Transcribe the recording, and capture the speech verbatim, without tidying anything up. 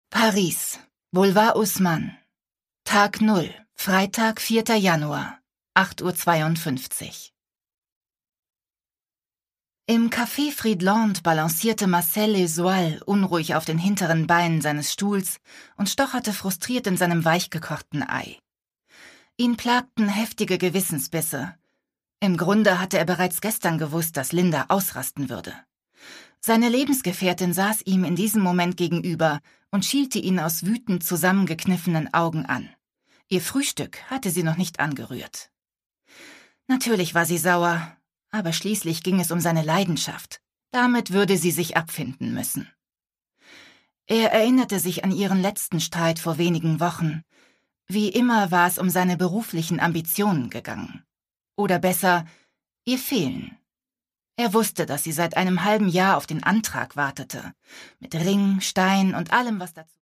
Paris, Boulevard Haussmann. Tag null, Freitag, vierter Januar, acht Uhr zweiundfünfzig. Im Café Friedland balancierte Marcel Lesoil unruhig auf den hinteren Beinen seines Stuhls und stocherte frustriert in seinem weichgekochten Ei. Ihn plagten heftige Gewissensbisse. Im Grunde hatte er bereits gestern gewusst, dass Linda ausrasten würde. Seine Lebensgefährtin saß ihm in diesem Moment gegenüber und schielte ihn aus wütend zusammengekniffenen Augen an. Ihr Frühstück hatte sie noch nicht angerührt. Natürlich war sie sauer, aber schließlich ging es um seine Leidenschaft. Damit würde sie sich abfinden müssen. Er erinnerte sich an ihren letzten Streit vor wenigen Wochen. Wie immer war es um seine beruflichen Ambitionen gegangen. Oder besser, ihr Fehlen. Er wusste, dass sie seit einem halben Jahr auf den Antrag wartete, mit Ring, Stein und allem, was dazu